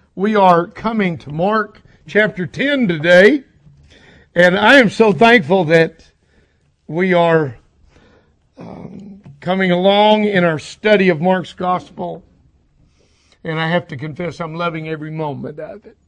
We are coming to Mark chapter 10 today, and I am so thankful that we are coming along in our study of Mark's Gospel, and I have to confess I'm loving every moment of it.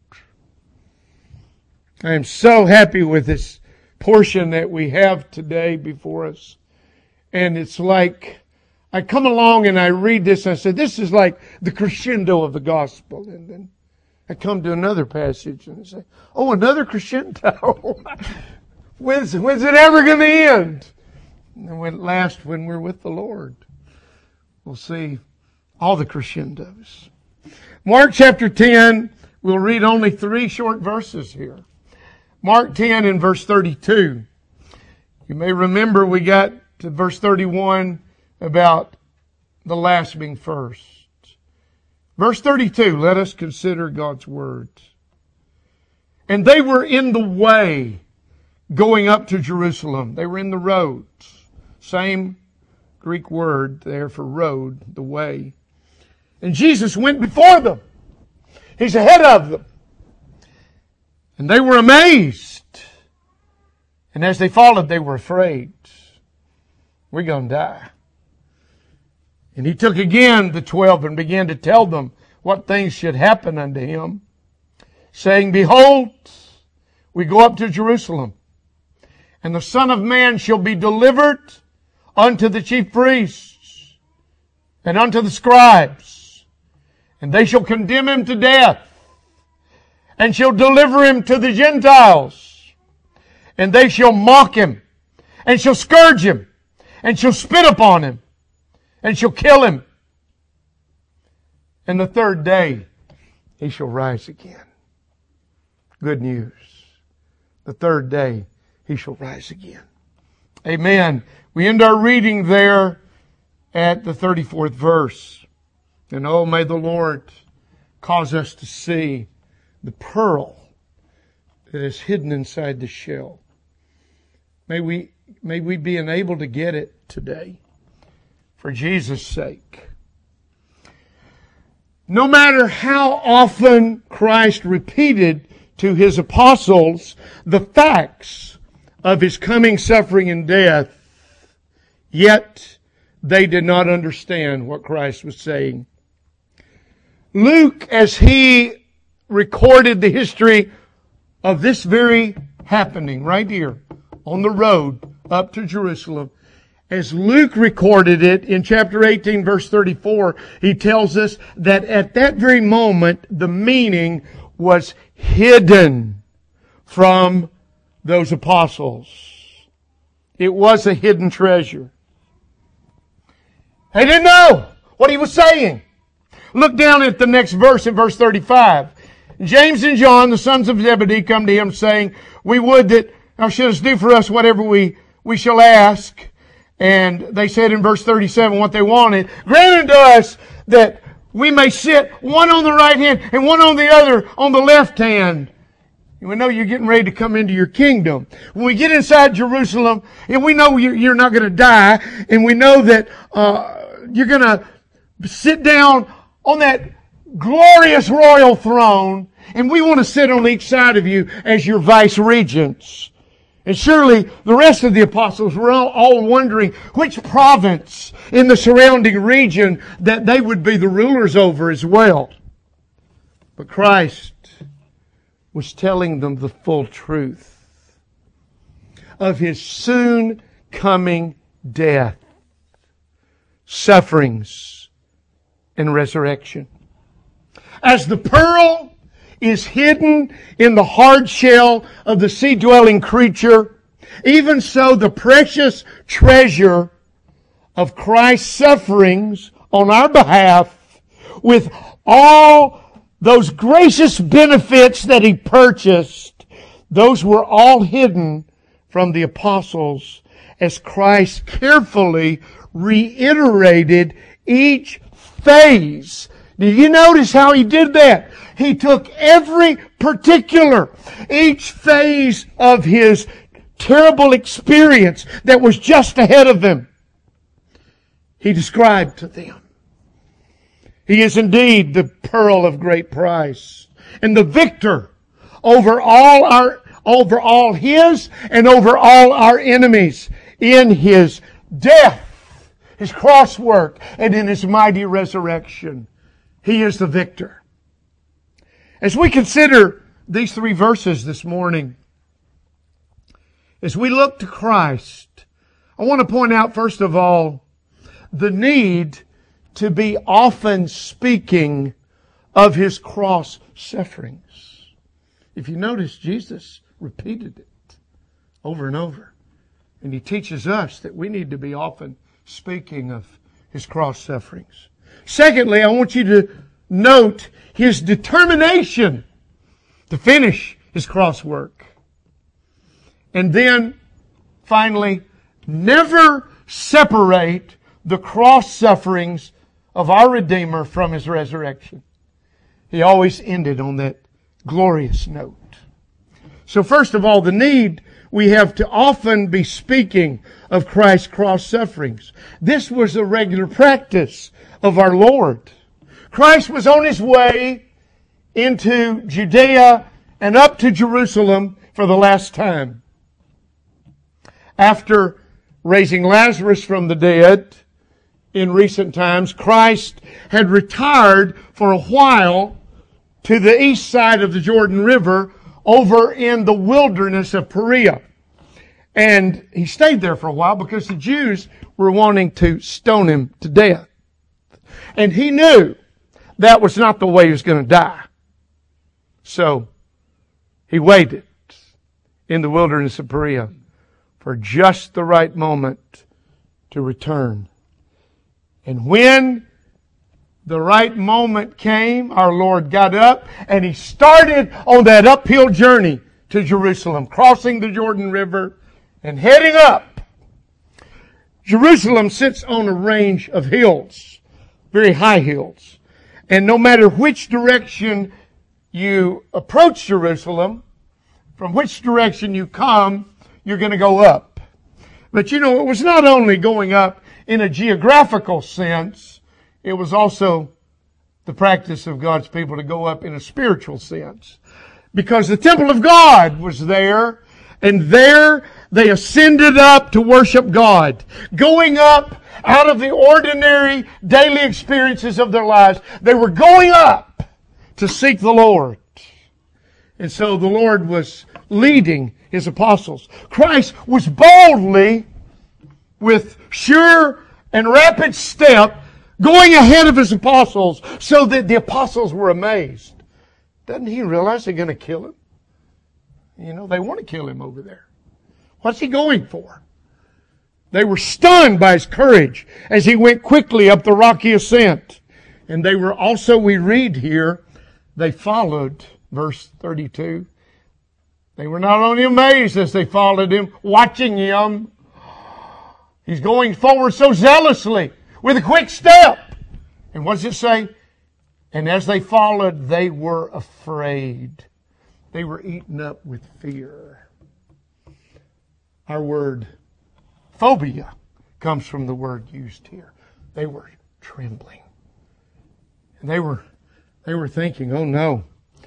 I am so happy with this portion that we have today before us, and it's like I come along and I read this and I say, this is like the crescendo of the Gospel, and then I come to another passage and I say, oh, another crescendo. When's it ever going to end? And when we're with the Lord, we'll see all the crescendos. Mark chapter 10, we'll read only 3 short verses here. Mark 10 and verse 32. You may remember we got to verse 31 about the last being first. Verse 32, let us consider God's word. And they were in the way going up to Jerusalem. They were in the road. Same Greek word there for road, the way. And Jesus went before them. He's ahead of them. And they were amazed. And as they followed, they were afraid. We're going to die. And he took again the 12 and began to tell them what things should happen unto him, saying, behold, we go up to Jerusalem, and the Son of Man shall be delivered unto the chief priests and unto the scribes, and they shall condemn him to death, and shall deliver him to the Gentiles, and they shall mock him, and shall scourge him, and shall spit upon him, and shall kill him. And the third day he shall rise again. Good news. The third day he shall rise again. Amen. We end our reading there at the 34th verse. And oh, may the Lord cause us to see the pearl that is hidden inside the shell. May we be enabled to get it today. For Jesus' sake. No matter how often Christ repeated to his apostles the facts of his coming suffering and death, yet they did not understand what Christ was saying. Luke, as he recorded the history of this very happening right here on the road up to Jerusalem, as Luke recorded it in chapter 18, verse 34, he tells us that at that very moment, the meaning was hidden from those apostles. It was a hidden treasure. They didn't know what he was saying. Look down at the next verse in verse 35. James and John, the sons of Zebedee, come to him saying, we would that thou shouldest do for us whatever we shall ask. And they said in verse 37 what they wanted. Grant unto us that we may sit one on the right hand and one on the other on the left hand. And we know you're getting ready to come into your kingdom. When we get inside Jerusalem, and we know you're not going to die, and we know that you're going to sit down on that glorious royal throne, and we want to sit on each side of you as your vice regents. And surely the rest of the apostles were all wondering which province in the surrounding region that they would be the rulers over as well. But Christ was telling them the full truth of his soon coming death, sufferings, and resurrection. As the pearl is hidden in the hard shell of the sea-dwelling creature, even so the precious treasure of Christ's sufferings on our behalf, with all those gracious benefits that he purchased, those were all hidden from the apostles as Christ carefully reiterated each phase. Did you notice how he did that? He took every particular, each phase of his terrible experience that was just ahead of them. He described to them. He is indeed the pearl of great price and the victor over all His and over all our enemies in His death, His cross work, and in His mighty resurrection. He is the victor. As we consider these 3 verses this morning, as we look to Christ, I want to point out, first of all, the need to be often speaking of His cross sufferings. If you notice, Jesus repeated it over and over. And He teaches us that we need to be often speaking of His cross sufferings. Secondly, I want you to note His determination to finish His cross work. And then, finally, never separate the cross sufferings of our Redeemer from His resurrection. He always ended on that glorious note. So first of all, the need we have to often be speaking of Christ's cross sufferings. This was a regular practice of our Lord. Christ was on His way into Judea and up to Jerusalem for the last time. After raising Lazarus from the dead in recent times, Christ had retired for a while to the east side of the Jordan River over in the wilderness of Perea. And He stayed there for a while because the Jews were wanting to stone Him to death. And He knew that was not the way He was going to die. So He waited in the wilderness of Perea for just the right moment to return. And when the right moment came, our Lord got up and He started on that uphill journey to Jerusalem, crossing the Jordan River and heading up. Jerusalem sits on a range of hills, very high hills. And no matter which direction you approach Jerusalem, from which direction you come, you're going to go up. But it was not only going up in a geographical sense, it was also the practice of God's people to go up in a spiritual sense. Because the temple of God was there, and there they ascended up to worship God. Going up out of the ordinary daily experiences of their lives, they were going up to seek the Lord. And so the Lord was leading His apostles. Christ was boldly, with sure and rapid step, going ahead of His apostles so that the apostles were amazed. Doesn't He realize they're going to kill Him? They want to kill Him over there. What's He going for? They were stunned by His courage as He went quickly up the rocky ascent. And they were also, we read here, they followed, verse 32. They were not only amazed as they followed Him, watching Him. He's going forward so zealously, with a quick step. And what does it say? And as they followed, they were afraid. They were eaten up with fear. Our word phobia comes from the word used here. They were trembling. And they were thinking, oh no.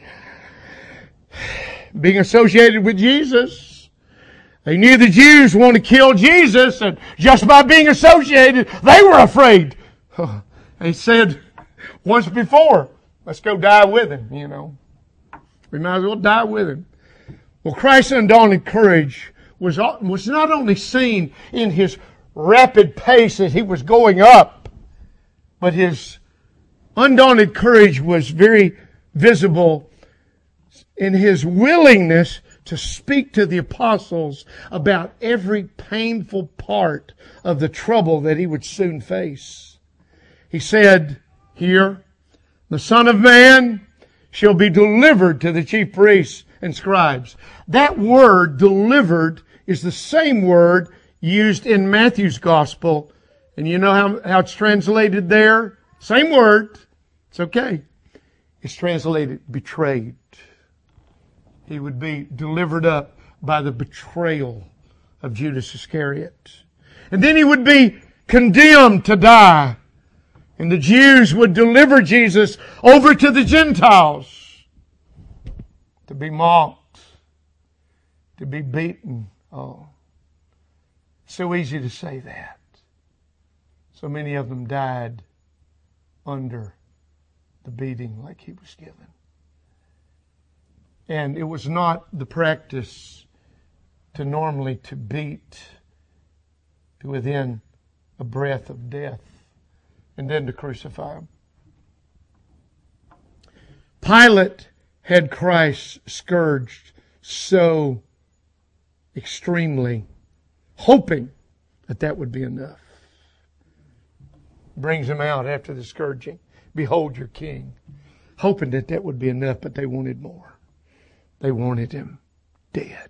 Being associated with Jesus, they knew the Jews wanted to kill Jesus, and just by being associated, they were afraid. They said once before, let's go die with Him, We might as well die with Him. Well, Christ's undaunted courage was not only seen in His rapid pace as He was going up, but His undaunted courage was very visible in His willingness to speak to the apostles about every painful part of the trouble that He would soon face. He said here, the Son of Man shall be delivered to the chief priests and scribes. That word, delivered, is the same word used in Matthew's gospel. And you know how it's translated there? Same word. It's okay. It's translated betrayed. He would be delivered up by the betrayal of Judas Iscariot. And then He would be condemned to die And the Jews would deliver Jesus over to the Gentiles to be mocked, to be beaten. Oh, so easy to say that. So many of them died under the beating like he was given. And it was not the practice to normally to beat to within a breath of death and then to crucify him. Pilate had Christ scourged so extremely, hoping that that would be enough. Brings him out after the scourging. Behold your king. Hoping that that would be enough, but they wanted more. They wanted him dead.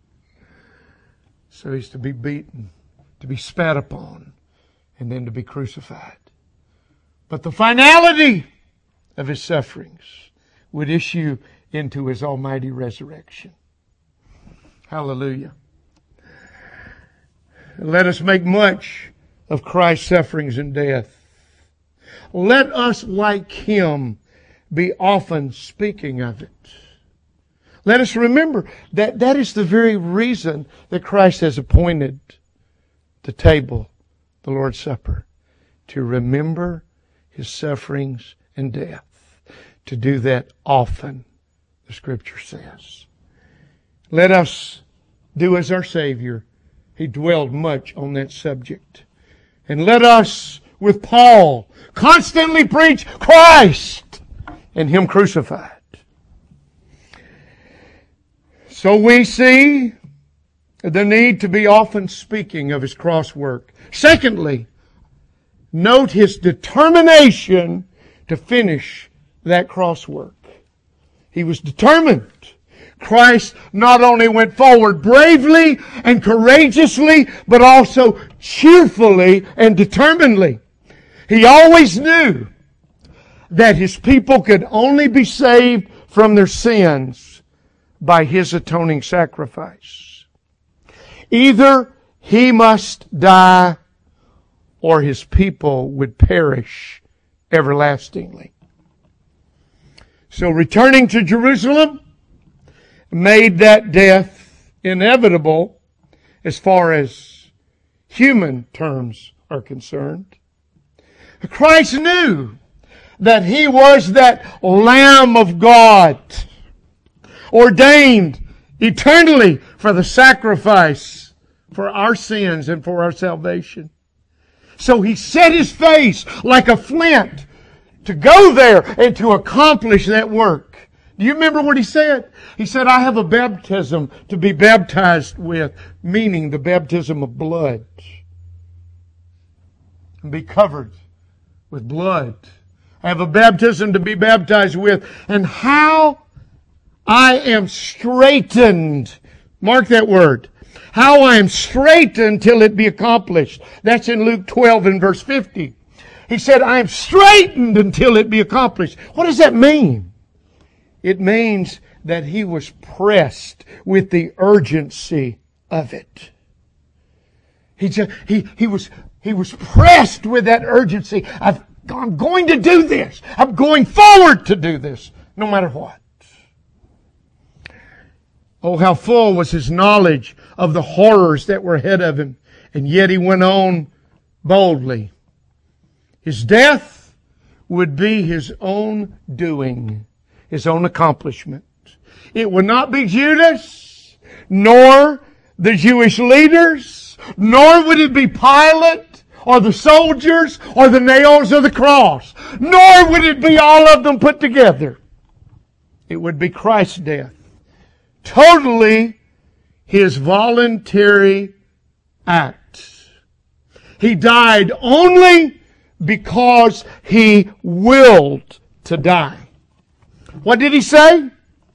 So he's to be beaten, to be spat upon, and then to be crucified. But the finality of his sufferings would issue into his almighty resurrection. Hallelujah. Let us make much of Christ's sufferings and death. Let us, like him, be often speaking of it. Let us remember that that is the very reason that Christ has appointed the table, the Lord's Supper, to remember his sufferings and death. To do that often, the Scripture says. Let us do as our Savior. He dwelled much on that subject. And let us, with Paul, constantly preach Christ and him crucified. So we see the need to be often speaking of his cross work. Secondly, note his determination to finish that cross work. He was determined. Christ not only went forward bravely and courageously, but also cheerfully and determinedly. He always knew that his people could only be saved from their sins by his atoning sacrifice. Either he must die or his people would perish everlastingly. So returning to Jerusalem made that death inevitable as far as human terms are concerned. Christ knew that he was that Lamb of God, ordained eternally for the sacrifice for our sins and for our salvation. So he set his face like a flint to go there and to accomplish that work. Do you remember what he said? He said, I have a baptism to be baptized with, meaning the baptism of blood. And be covered with blood. I have a baptism to be baptized with. And how I am straitened. Mark that word. How I am straitened till it be accomplished. That's in Luke 12 and verse 50. He said, I am straitened until it be accomplished. What does that mean? It means that he was pressed with the urgency of it. He was pressed with that urgency. I'm going to do this. I'm going forward to do this, no matter what. Oh, how full was his knowledge of the horrors that were ahead of him. And yet he went on boldly. His death would be his own doing, his own accomplishment. It would not be Judas, nor the Jewish leaders, nor would it be Pilate, or the soldiers, or the nails of the cross, nor would it be all of them put together. It would be Christ's death. Totally his voluntary act. He died only because he willed to die. What did he say?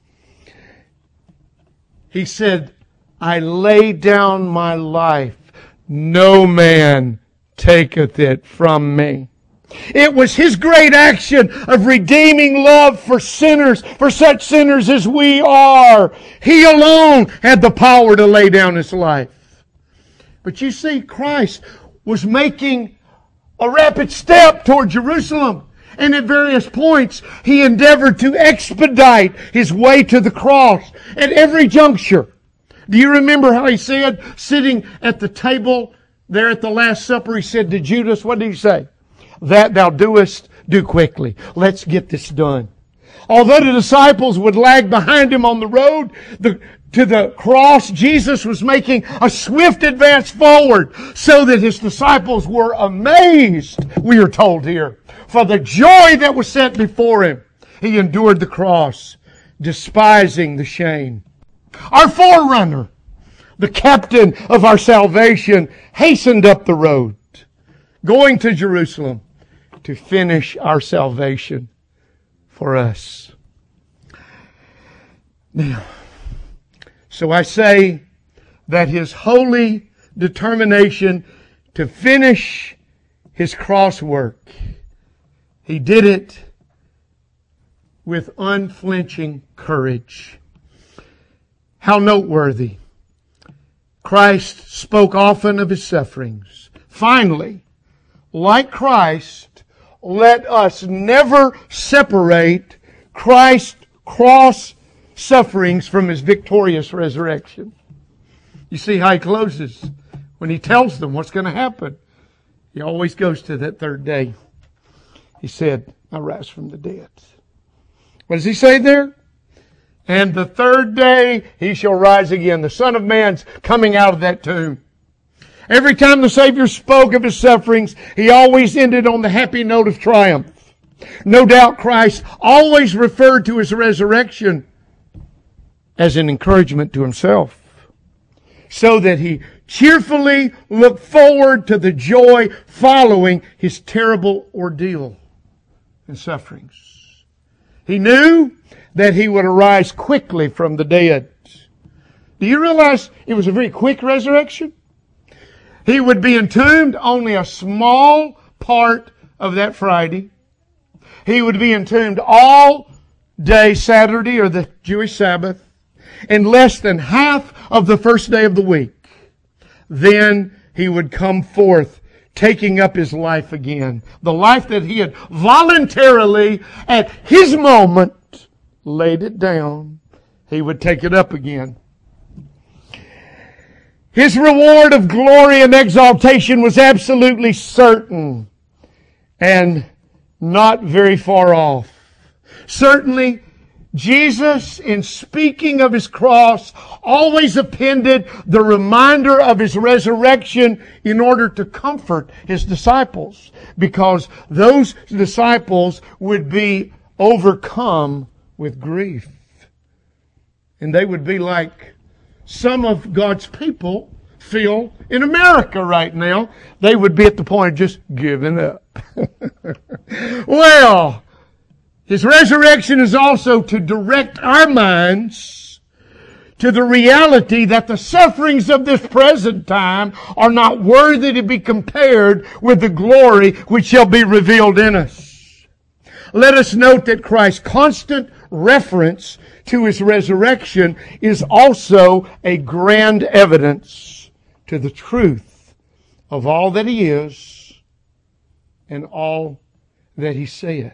He said, I lay down my life. No man taketh it from me. It was his great action of redeeming love for sinners, for such sinners as we are. He alone had the power to lay down his life. But you see, Christ was making a rapid step toward Jerusalem. And at various points, He endeavored to expedite His way to the cross at every juncture. Do you remember how He said, sitting at the table there at the Last Supper, He said to Judas, what did He say? That thou doest, do quickly. Let's get this done. Although the disciples would lag behind Him on the road to the cross, Jesus was making a swift advance forward so that His disciples were amazed, we are told here. For the joy that was set before Him, He endured the cross, despising the shame. Our forerunner, the captain of our salvation, hastened up the road, going to Jerusalem to finish our salvation for us. Now, so I say that His holy determination to finish His cross work, He did it with unflinching courage. How noteworthy. Christ spoke often of His sufferings. Finally, like Christ, let us never separate Christ's cross sufferings from His victorious resurrection. You see how He closes when He tells them what's going to happen. He always goes to that third day. He said, I rise from the dead. What does He say there? And the third day He shall rise again. The Son of Man's coming out of that tomb. Every time the Savior spoke of His sufferings, He always ended on the happy note of triumph. No doubt Christ always referred to His resurrection as an encouragement to Himself, so that He cheerfully looked forward to the joy following His terrible ordeal and sufferings. He knew that He would arise quickly from the dead. Do you realize it was a very quick resurrection? He would be entombed only a small part of that Friday. He would be entombed all day Saturday, or the Jewish Sabbath, and less than half of the first day of the week. Then He would come forth, taking up His life again. The life that He had voluntarily, at His moment, laid it down. He would take it up again. His reward of glory and exaltation was absolutely certain and not very far off. Certainly, Jesus, in speaking of His cross, always appended the reminder of His resurrection in order to comfort His disciples, because those disciples would be overcome with grief. And they would be like some of God's people feel in America right now. They would be at the point of just giving up. Well, His resurrection is also to direct our minds to the reality that the sufferings of this present time are not worthy to be compared with the glory which shall be revealed in us. Let us note that Christ's constant reference to His resurrection is also a grand evidence to the truth of all that He is and all that He said.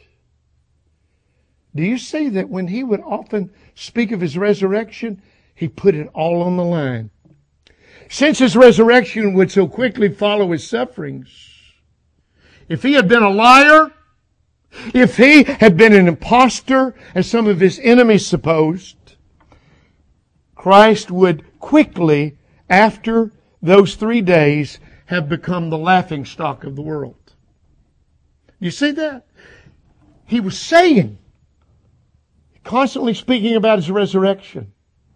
Do you see that when He would often speak of His resurrection, He put it all on the line? Since His resurrection would so quickly follow His sufferings, if He had been a liar, if He had been an impostor, as some of His enemies supposed, Christ would quickly, after those 3 days, have become the laughingstock of the world. You see that? He was saying, constantly speaking about His resurrection,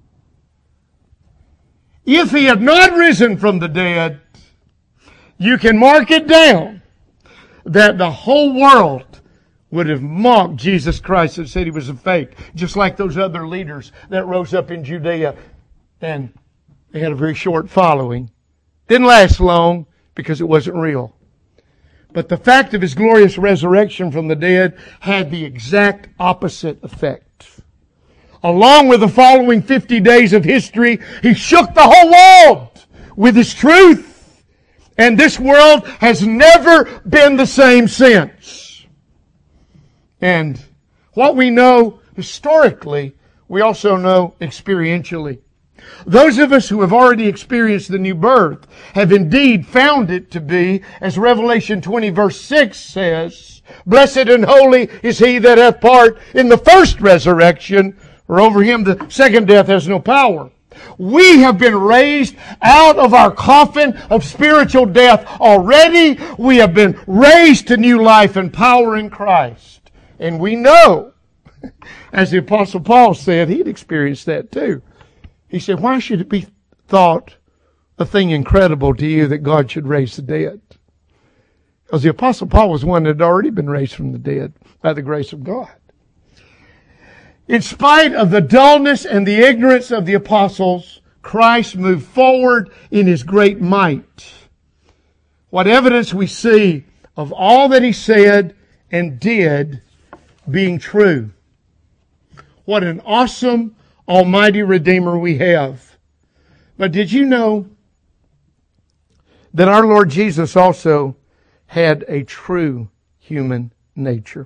if He had not risen from the dead, you can mark it down that the whole world would have mocked Jesus Christ and said He was a fake, just like those other leaders that rose up in Judea, and they had a very short following. Didn't last long because it wasn't real. But the fact of His glorious resurrection from the dead had the exact opposite effect. Along with the following 50 days of history, He shook the whole world with His truth And this world has never been the same since. And what we know historically, we also know experientially. Those of us who have already experienced the new birth have indeed found it to be, as Revelation 20 verse 6 says, "Blessed and holy is he that hath part in the first resurrection, or over him the second death has no power." We have been raised out of our coffin of spiritual death already. We have been raised to new life and power in Christ. And we know, as the Apostle Paul said, he'd experienced that too. He said, why should it be thought a thing incredible to you that God should raise the dead? Because the Apostle Paul was one that had already been raised from the dead by the grace of God. In spite of the dullness and the ignorance of the apostles, Christ moved forward in His great might. What evidence we see of all that He said and did being true. What an awesome, almighty Redeemer we have. But did you know that our Lord Jesus also had a true human nature?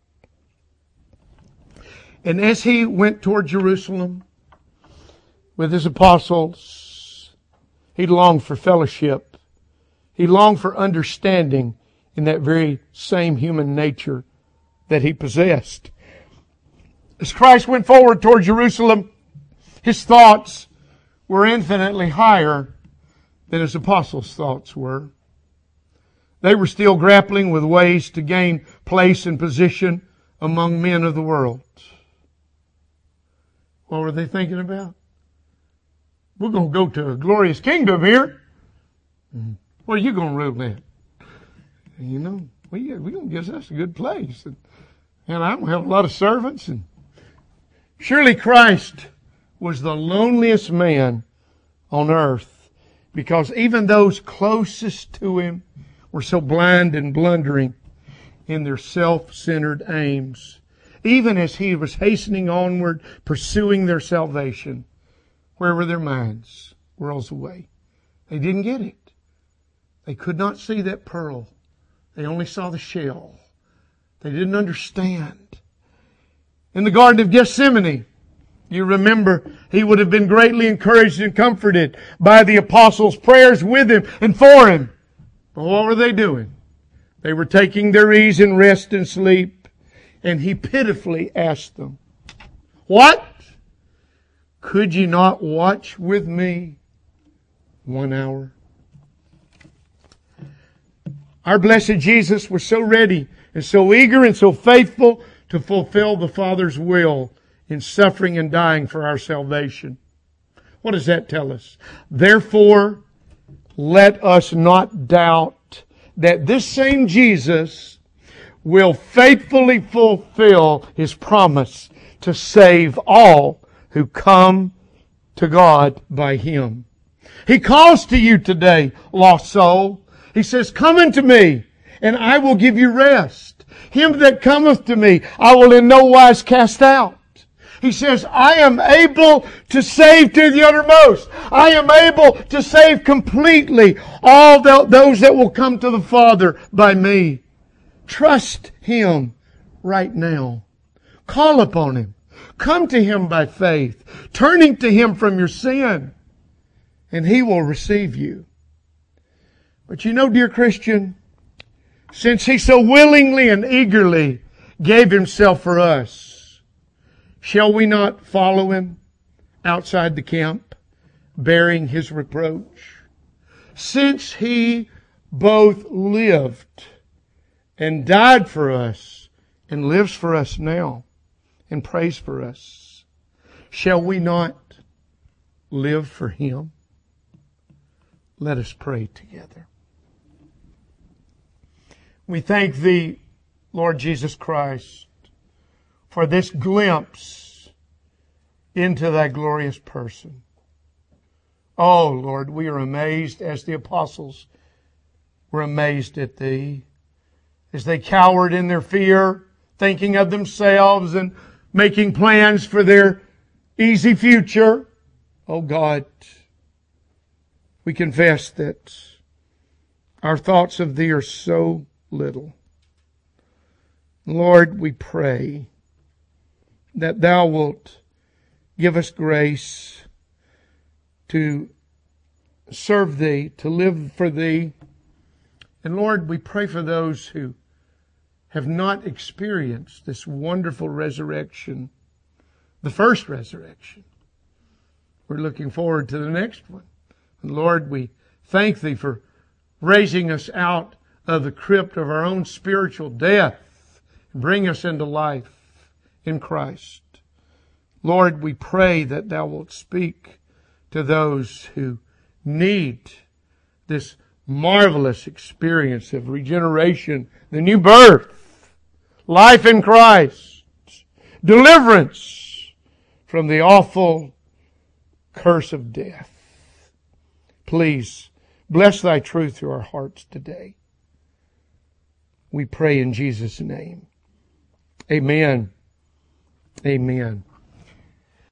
And as He went toward Jerusalem with His apostles, He longed for fellowship. He longed for understanding in that very same human nature that He possessed. As Christ went forward toward Jerusalem, His thoughts were infinitely higher than His apostles' thoughts were. They were still grappling with ways to gain place and position among men of the world. What were they thinking about? We're going to go to a glorious kingdom here. Well, you're going to rule that. You know, we're going to give us a good place. And I'm going to have a lot of servants. And surely Christ was the loneliest man on earth, because even those closest to Him were so blind and blundering in their self-centered aims. Even as He was hastening onward, pursuing their salvation, where were their minds? Worlds away. They didn't get it. They could not see that pearl. They only saw the shell. They didn't understand. In the Garden of Gethsemane, you remember, He would have been greatly encouraged and comforted by the apostles' prayers with Him and for Him. But what were they doing? They were taking their ease in rest and sleep. And He pitifully asked them, "What? Could you not watch with me 1 hour?" Our blessed Jesus was so ready and so eager and so faithful to fulfill the Father's will in suffering and dying for our salvation. What does that tell us? Therefore, let us not doubt that this same Jesus will faithfully fulfill His promise to save all who come to God by Him. He calls to you today, lost soul. He says, "Come unto me, and I will give you rest. Him that cometh to me, I will in no wise cast out." He says, "I am able to save to the uttermost. I am able to save completely all those that will come to the Father by me." Trust Him right now. Call upon Him. Come to Him by faith, turning to Him from your sin, and He will receive you. But you know, dear Christian, since He so willingly and eagerly gave Himself for us, shall we not follow Him outside the camp, bearing His reproach? Since He both lived and died for us, and lives for us now, and prays for us, shall we not live for Him? Let us pray together. We thank Thee, Lord Jesus Christ, for this glimpse into Thy glorious person. Oh, Lord, we are amazed as the apostles were amazed at Thee, as they cowered in their fear, thinking of themselves and making plans for their easy future. Oh God, we confess that Our thoughts of Thee are so little. Lord, we pray that Thou wilt give us grace to serve Thee, to live for Thee. And Lord, we pray for those who have not experienced this wonderful resurrection, the first resurrection. We're looking forward to the next one. And Lord, we thank Thee for raising us out of the crypt of our own spiritual death and bring us into life in Christ. Lord, we pray that Thou wilt speak to those who need this marvelous experience of regeneration, the new birth, life in Christ, deliverance from the awful curse of death. Please bless Thy truth through our hearts today. We pray in Jesus' name. Amen. Amen.